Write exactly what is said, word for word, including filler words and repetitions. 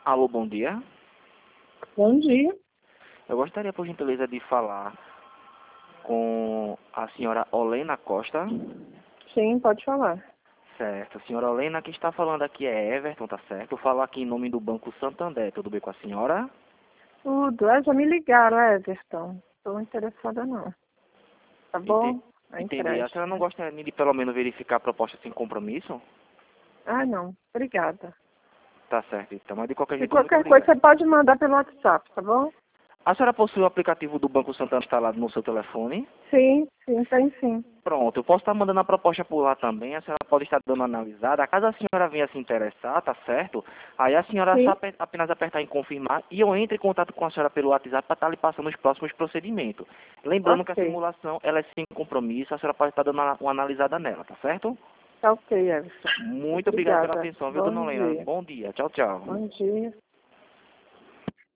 Alô, bom dia. Bom dia. Eu gostaria, por gentileza, de falar com a senhora Olena Costa. Sim, pode falar. Certo. Senhora Olena, quem está falando aqui é Everton, tá certo? Eu falo aqui em nome do Banco Santander. Tudo bem com a senhora? Tudo. Ah, já me ligaram, Everton. Estou interessada não. Tá bom? Ente- A Entendi. A senhora não empréstimo. gostaria de pelo menos verificar a proposta sem compromisso? Ah, não. Obrigada. Tá certo, então. Mas de qualquer Se jeito, muito qualquer coisa, obrigado. você pode mandar pelo WhatsApp, tá bom? A senhora possui o aplicativo do Banco Santander instalado no seu telefone? Sim, sim, tem sim. Pronto, eu posso estar mandando a proposta por lá também, a senhora pode estar dando uma analisada. Caso a senhora venha se interessar, tá certo? Aí a senhora só Sim. ape- apenas apertar em confirmar e eu entro em contato com a senhora pelo WhatsApp para estar lhe passando os próximos procedimentos. Lembrando que a Ok. simulação ela é sem compromisso, a senhora pode estar dando uma, uma analisada nela, tá certo? Tá ok, Everton. Muito obrigado pela Obrigada. atenção, viu, dona Bom Helena? dia. Bom dia, tchau, tchau. Bom dia.